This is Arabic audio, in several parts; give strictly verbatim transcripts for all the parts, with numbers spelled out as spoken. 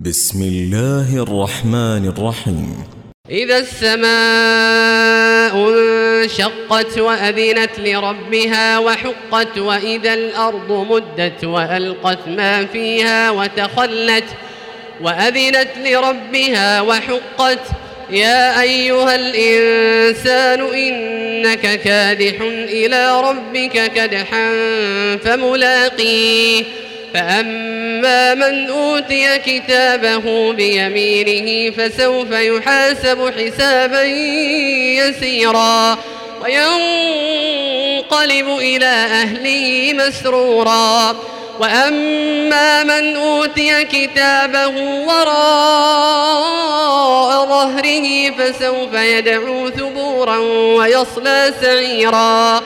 بسم الله الرحمن الرحيم. إذا السماء انشقت وأذنت لربها وحقت وإذا الأرض مدت وألقت ما فيها وتخلت وأذنت لربها وحقت يا أيها الإنسان إنك كادح إلى ربك كدحا فملاقيه فأما من أوتي كتابه بيمينه فسوف يحاسب حسابا يسيرا وينقلب إلى أهله مسرورا وأما من أوتي كتابه وراء ظهره فسوف يدعو ثبورا ويصلى سعيرا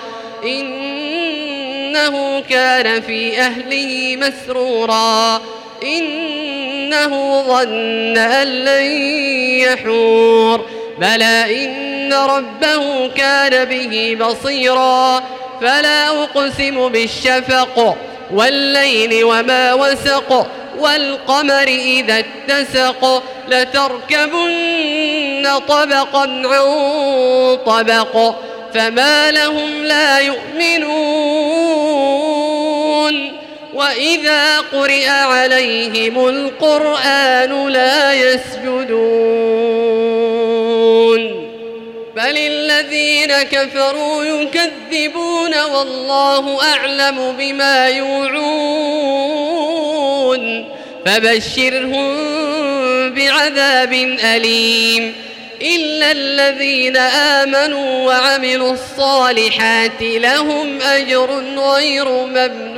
إنه كان في أهله مسرورا إنه ظن أن لن يحور بلى إن ربه كان به بصيرا فلا أقسم بالشفق والليل وما وسق والقمر إذا اتسق لتركبن طبقا عن طبق فما لهم لا يؤمنون وإذا قرئ عليهم القرآن لا يسجدون بل الذين كفروا يكذبون والله أعلم بما يوعون فبشرهم بعذاب أليم إلا الذين آمنوا وعملوا الصالحات لهم أجر غير ممنون.